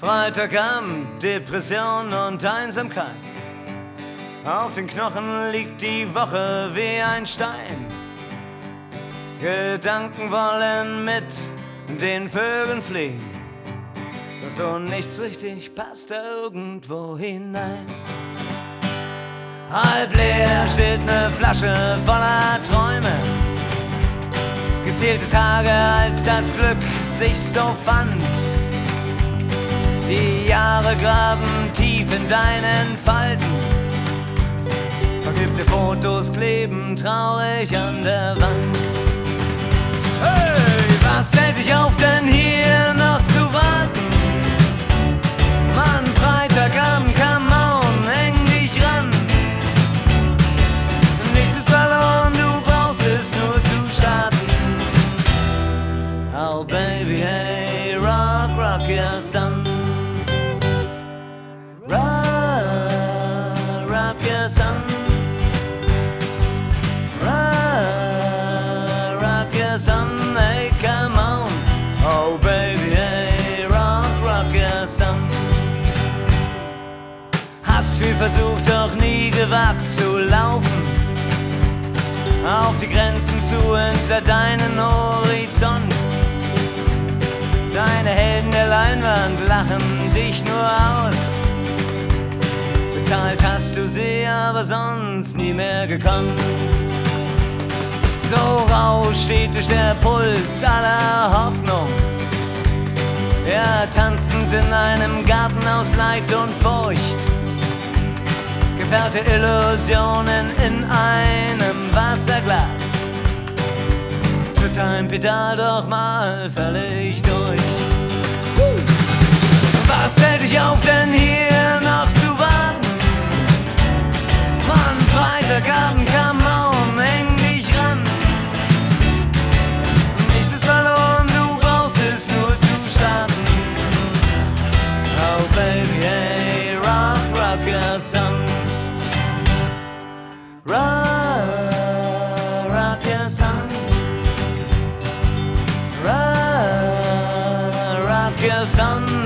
Freitagabend, Depression und Einsamkeit. Auf den Knochen liegt die Woche wie ein Stein. Gedanken wollen mit den Vögeln fliegen, doch so nichts richtig passt irgendwo hinein. Halb leer steht ne Flasche voller Träume, gezählte Tage, als das Glück sich so fand. Die Jahre graben tief in deinen Falten, vergilbte Fotos kleben traurig an der Wand. Hey, was hält dich auf, denn hier noch zu warten? Mann, Freitagabend, come on, häng dich ran. Nichts ist verloren, du brauchst es nur zu starten. Oh baby, hey, rock, rock your sun. Rock, rock your sun. Rock, rock your sun, hey, come on. Oh baby, hey, rock, rock your sun. Hast viel versucht, doch nie gewagt zu laufen, auf die Grenzen zu hinter deinen Horizont. Deine Helden der Leinwand lachen dich nur aus. Bezahlt hast du sie, aber sonst nie mehr gekonnt. So rau steht durch der Puls aller Hoffnung, ja, tanzend in einem Garten aus Leid und Furcht. Geperrte Illusionen in einem Wasserglas, tritt ein Pedal doch mal völlig durch. Was hält dich auf, denn hier noch zu warten? Mann, Freitagabend, come on, häng dich ran. Nichts ist verloren, du brauchst es nur zu starten. Oh baby, hey, rock, rock your sun. Rock, rock your sun. Rock, rock your sun.